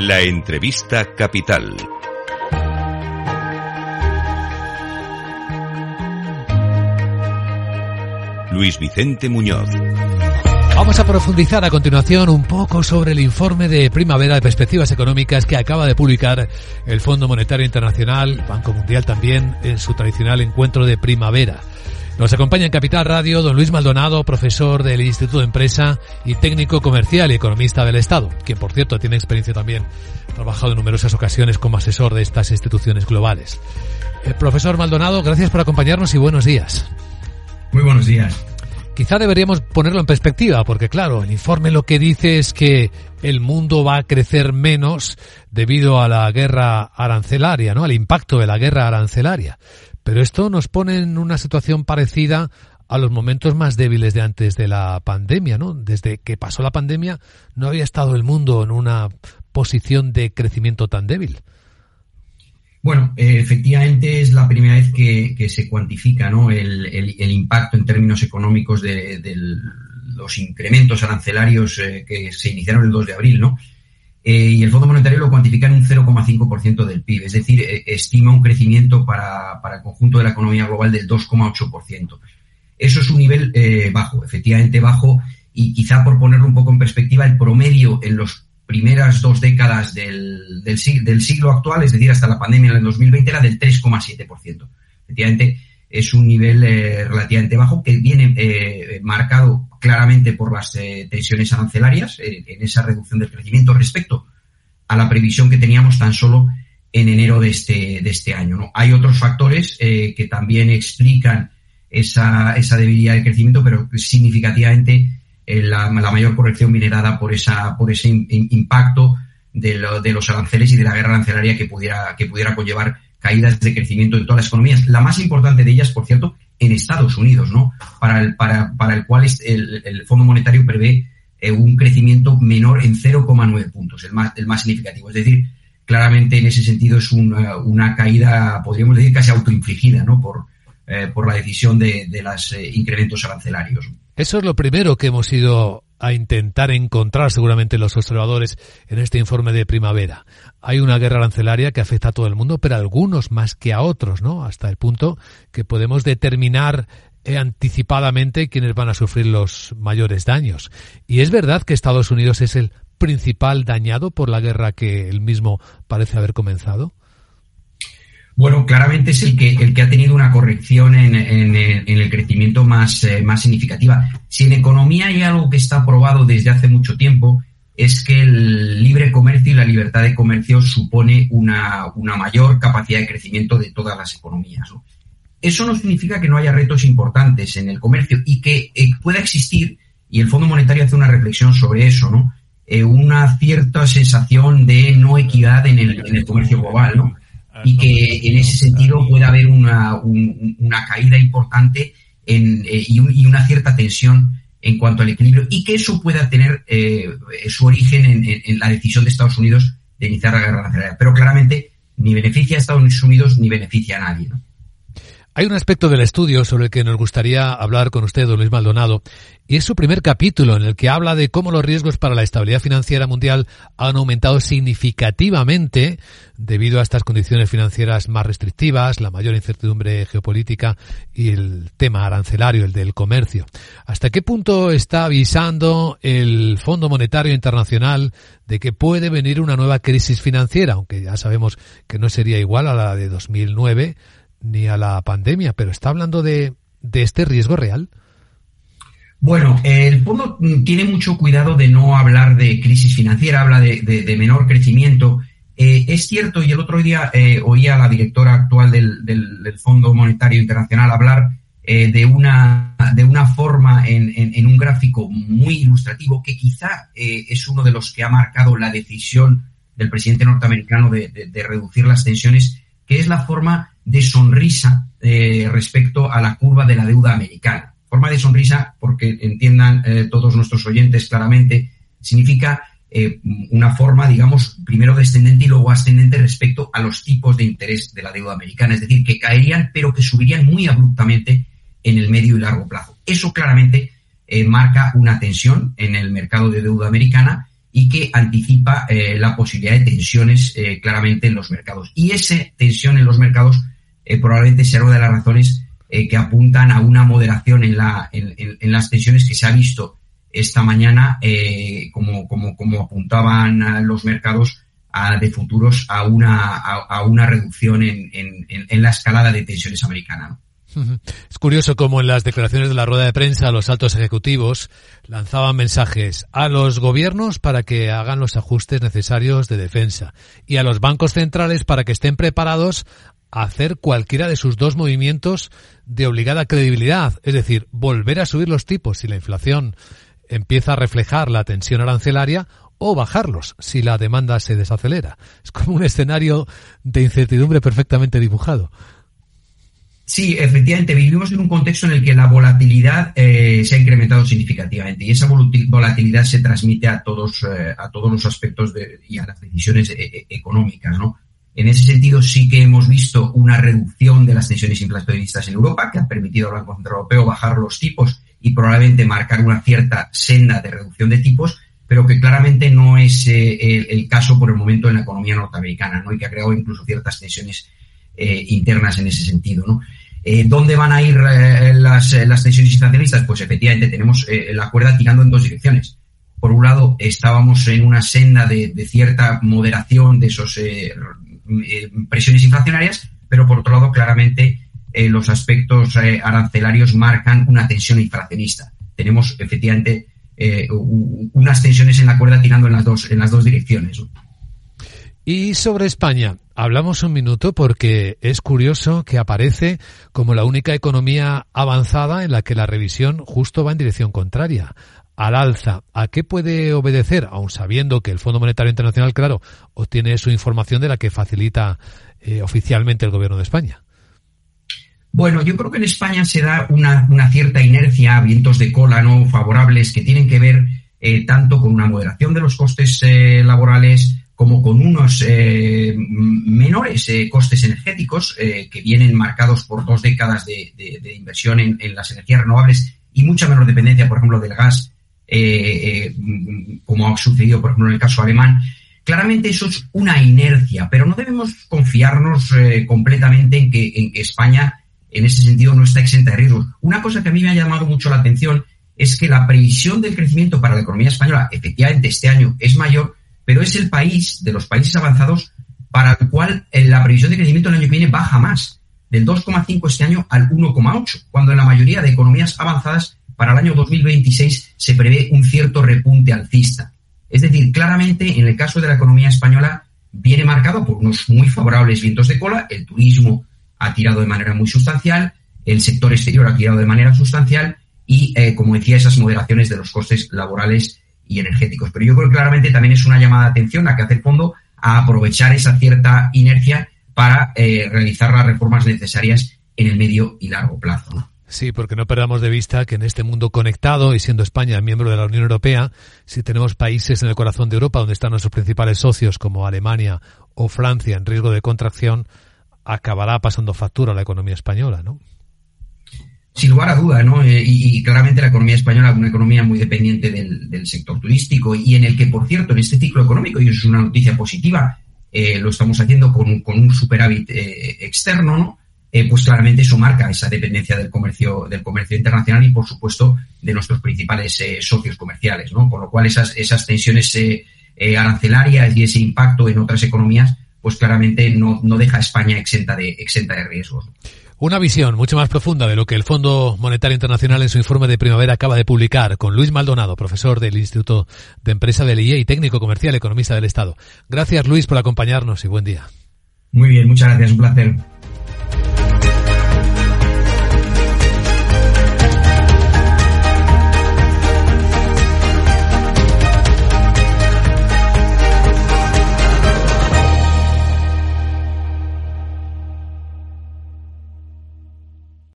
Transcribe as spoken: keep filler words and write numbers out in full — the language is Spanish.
La entrevista capital. Luis Vicente Muñoz. Vamos a profundizar a continuación un poco sobre el informe de primavera de perspectivas económicas que acaba de publicar el Fondo Monetario Internacional, el Banco Mundial también, en su tradicional encuentro de primavera. Nos acompaña en Capital Radio don Luis Maldonado, profesor del Instituto de Empresa y técnico comercial y economista del Estado, quien por cierto tiene experiencia también, ha trabajado en numerosas ocasiones como asesor de estas instituciones globales. Eh, profesor Maldonado, gracias por acompañarnos y buenos días. Muy buenos días. Quizá deberíamos ponerlo en perspectiva, porque claro, el informe lo que dice es que el mundo va a crecer menos debido a la guerra arancelaria, ¿no? Al impacto de la guerra arancelaria. Pero esto nos pone en una situación parecida a los momentos más débiles de antes de la pandemia, ¿no? Desde que pasó la pandemia no había estado el mundo en una posición de crecimiento tan débil. Bueno, eh, efectivamente es la primera vez que, que se cuantifica, ¿no? el, el, el impacto en términos económicos de, de los incrementos arancelarios eh, que se iniciaron el dos de abril, ¿no? Eh, y el Fondo Monetario lo cuantifica en un cero coma cinco por ciento del P I B, es decir, eh, estima un crecimiento para, para el conjunto de la economía global del dos coma ocho por ciento. Eso es un nivel eh, bajo, efectivamente bajo, y quizá por ponerlo un poco en perspectiva, el promedio en los primeras dos décadas del, del, del siglo actual, es decir, hasta la pandemia en el dos mil veinte, era del tres coma siete por ciento. Efectivamente, es un nivel eh, relativamente bajo que viene eh, marcado claramente por las eh, tensiones arancelarias, eh, en esa reducción del crecimiento respecto a la previsión que teníamos tan solo en enero de este, de este año, ¿no? Hay otros factores eh, que también explican esa, esa debilidad de crecimiento, pero significativamente La, la mayor corrección viene dada por esa por ese in, impacto de, lo, de los aranceles y de la guerra arancelaria que pudiera que pudiera conllevar caídas de crecimiento en todas las economías. La más importante de ellas, por cierto, en Estados Unidos, ¿no? Para el para para el cual el, el Fondo Monetario prevé eh, un crecimiento menor en cero coma nueve puntos, el más el más significativo. Es decir, claramente en ese sentido es una, una caída, podríamos decir, casi autoinfligida, ¿no? Por eh, por la decisión de, de los eh, incrementos arancelarios. Eso es lo primero que hemos ido a intentar encontrar seguramente los observadores en este informe de primavera. Hay una guerra arancelaria que afecta a todo el mundo, pero a algunos más que a otros, ¿no? Hasta el punto que podemos determinar eh, anticipadamente quiénes van a sufrir los mayores daños. Y es verdad que Estados Unidos es el principal dañado por la guerra que él mismo parece haber comenzado. Bueno, claramente es el que el que ha tenido una corrección en, en, en el crecimiento más, eh, más significativa. Si en economía hay algo que está probado desde hace mucho tiempo, es que el libre comercio y la libertad de comercio supone una, una mayor capacidad de crecimiento de todas las economías, ¿no? Eso no significa que no haya retos importantes en el comercio y que eh, pueda existir, y el Fondo Monetario hace una reflexión sobre eso, ¿no? Eh, una cierta sensación de no equidad en el, en el comercio global, ¿no? Y que en ese sentido puede haber una, un, una caída importante en, eh, y, un, y una cierta tensión en cuanto al equilibrio, y que eso pueda tener eh, su origen en, en, en la decisión de Estados Unidos de iniciar la guerra arancelaria. Pero claramente ni beneficia a Estados Unidos ni beneficia a nadie, ¿no? Hay un aspecto del estudio sobre el que nos gustaría hablar con usted, don Luis Maldonado, y es su primer capítulo en el que habla de cómo los riesgos para la estabilidad financiera mundial han aumentado significativamente debido a estas condiciones financieras más restrictivas, la mayor incertidumbre geopolítica y el tema arancelario, el del comercio. ¿Hasta qué punto está avisando el Fondo Monetario Internacional de que puede venir una nueva crisis financiera? Aunque ya sabemos que no sería igual a la de dos mil nueve, ni a la pandemia, pero ¿está hablando de, de este riesgo real? Bueno, el fondo tiene mucho cuidado de no hablar de crisis financiera, habla de, de, de menor crecimiento. Eh, es cierto, y el otro día eh, oía a la directora actual del, del, del Fondo Monetario Internacional hablar eh, de una de una forma en, en, en un gráfico muy ilustrativo que quizá eh, es uno de los que ha marcado la decisión del presidente norteamericano de, de, de reducir las tensiones, que es la forma de sonrisa eh, respecto a la curva de la deuda americana. Forma de sonrisa, porque entiendan eh, todos nuestros oyentes claramente, significa eh, una forma, digamos, primero descendente y luego ascendente respecto a los tipos de interés de la deuda americana. Es decir, que caerían, pero que subirían muy abruptamente en el medio y largo plazo. Eso claramente eh, marca una tensión en el mercado de deuda americana y que anticipa eh, la posibilidad de tensiones eh, claramente en los mercados. Y esa tensión en los mercados eh, probablemente sea una de las razones eh, que apuntan a una moderación en, la, en, en, en las tensiones que se ha visto esta mañana, eh, como, como, como apuntaban los mercados a, de futuros, a una, a, a una reducción en, en, en la escalada de tensiones americana, ¿no? Es curioso cómo en las declaraciones de la rueda de prensa los altos ejecutivos lanzaban mensajes a los gobiernos para que hagan los ajustes necesarios de defensa y a los bancos centrales para que estén preparados a hacer cualquiera de sus dos movimientos de obligada credibilidad, es decir, volver a subir los tipos si la inflación empieza a reflejar la tensión arancelaria o bajarlos si la demanda se desacelera. Es como un escenario de incertidumbre perfectamente dibujado. Sí, efectivamente, vivimos en un contexto en el que la volatilidad eh, se ha incrementado significativamente y esa volatilidad se transmite a todos eh, a todos los aspectos de, y a las decisiones eh, económicas, ¿no? En ese sentido, sí que hemos visto una reducción de las tensiones inflacionistas en Europa, que ha permitido al Banco Central Europeo bajar los tipos y probablemente marcar una cierta senda de reducción de tipos, pero que claramente no es eh, el, el caso por el momento en la economía norteamericana, ¿no? Y que ha creado incluso ciertas tensiones eh, internas en ese sentido, ¿no? Eh, ¿Dónde van a ir eh, las, eh, las tensiones inflacionistas? Pues efectivamente tenemos eh, la cuerda tirando en dos direcciones. Por un lado, estábamos en una senda de, de cierta moderación de esos eh, eh, presiones inflacionarias, pero por otro lado, claramente, eh, los aspectos eh, arancelarios marcan una tensión inflacionista. Tenemos efectivamente eh, unas tensiones en la cuerda tirando en las dos, en las dos direcciones, ¿no? Y sobre España, hablamos un minuto porque es curioso que aparece como la única economía avanzada en la que la revisión justo va en dirección contraria, al alza. ¿A qué puede obedecer? Aun sabiendo que el Fondo Monetario Internacional, claro, obtiene su información de la que facilita eh, oficialmente el Gobierno de España. Bueno, yo creo que en España se da una, una cierta inercia, vientos de cola no favorables que tienen que ver eh, tanto con una moderación de los costes eh, laborales, como con unos eh, menores eh, costes energéticos eh, que vienen marcados por dos décadas de, de, de inversión en, en las energías renovables y mucha menor dependencia, por ejemplo, del gas, eh, eh, como ha sucedido, por ejemplo, en el caso alemán. Claramente eso es una inercia, pero no debemos confiarnos eh, completamente en que, en que España, en ese sentido, no está exenta de riesgos. Una cosa que a mí me ha llamado mucho la atención es que la previsión del crecimiento para la economía española, efectivamente, este año es mayor, pero es el país, de los países avanzados, para el cual la previsión de crecimiento el año que viene baja más, del dos coma cinco este año al uno coma ocho, cuando en la mayoría de economías avanzadas para el año dos mil veintiséis se prevé un cierto repunte alcista. Es decir, claramente en el caso de la economía española viene marcado por unos muy favorables vientos de cola, el turismo ha tirado de manera muy sustancial, el sector exterior ha tirado de manera sustancial y, eh, como decía, esas moderaciones de los costes laborales y energéticos. Pero yo creo que claramente también es una llamada de atención a que hace el fondo a aprovechar esa cierta inercia para eh, realizar las reformas necesarias en el medio y largo plazo, ¿no? Sí, porque no perdamos de vista que en este mundo conectado y siendo España miembro de la Unión Europea, si tenemos países en el corazón de Europa donde están nuestros principales socios como Alemania o Francia en riesgo de contracción, acabará pasando factura a la economía española, ¿no? Sin lugar a duda, ¿no? Eh, y, y claramente la economía española es una economía muy dependiente del, del sector turístico y en el que, por cierto, en este ciclo económico, y eso es una noticia positiva, eh, lo estamos haciendo con, con un superávit eh, externo, ¿no? Eh, pues claramente eso marca esa dependencia del comercio del comercio internacional y, por supuesto, de nuestros principales eh, socios comerciales, ¿no? Con lo cual esas esas tensiones eh, eh, arancelarias y ese impacto en otras economías, pues claramente no, no deja a España exenta de exenta de riesgos. Una visión mucho más profunda de lo que el Fondo Monetario Internacional en su informe de primavera acaba de publicar, con Luis Maldonado, profesor del Instituto de Empresa del I E y técnico comercial, economista del Estado. Gracias, Luis, por acompañarnos y buen día. Muy bien, muchas gracias, un placer.